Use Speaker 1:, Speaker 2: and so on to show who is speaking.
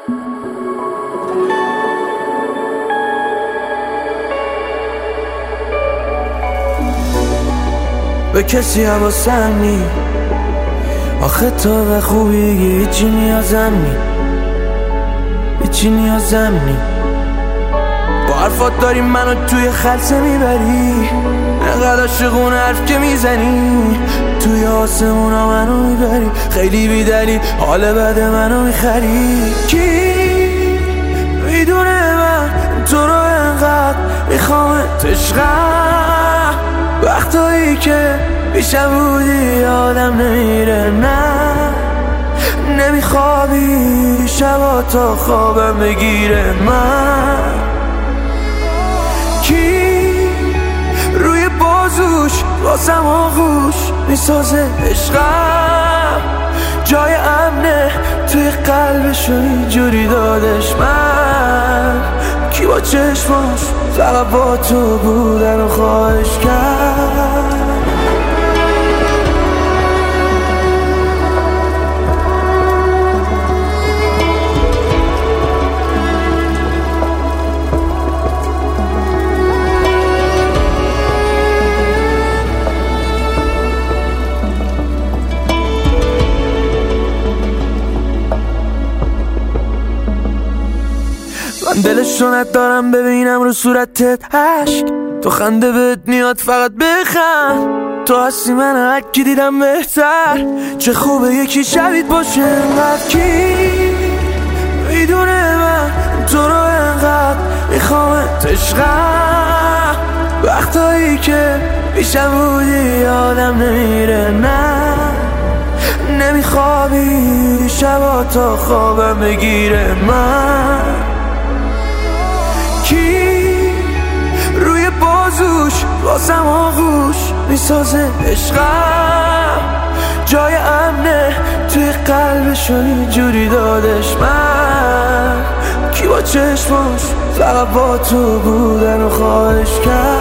Speaker 1: به کسی حواسم نی، آخه تو به خوبی هیچی نیازم نی، هیچی نیازم نی. با حرفات داری منو توی خلسه میبری، انقدر عاشقون حرف که میزنی، توی آسمونا منو میبری، خیلی بیدلی حال بد منو میخری. کی میدونه من تو رو انقدر میخوامت عشقم، وقتایی که پیشم بودی آدم نمیره، نه نمیخوابی شبا تا خوابم بگیره. من کی روی بازوش واسم آغوش میسازه عشقم، جای امنه توی قلبشو اینجوری دادش. من کی با چشماش فقط با تو بودن و خواهش کرد. من دلشونت دارم ببینم رو صورتت عشق، تو خنده بهت میاد فقط بخند، تو هستی من هر کی دیدم بهتر، چه خوبه یکی شبیت باشه انقدر. کی میدونه من تو رو انقدر میخوامت عشقم، وقتایی که پیشم بودی آدم نمیره، نه نمیخوابی شبا تا خوابم بگیره. من کی روی بازوش واسم آغوش میسازه عشقم، جای امنه توی قلبشو اینجوری دادش. من کی با چشماش فقط با تو بودن و خواهش کرد.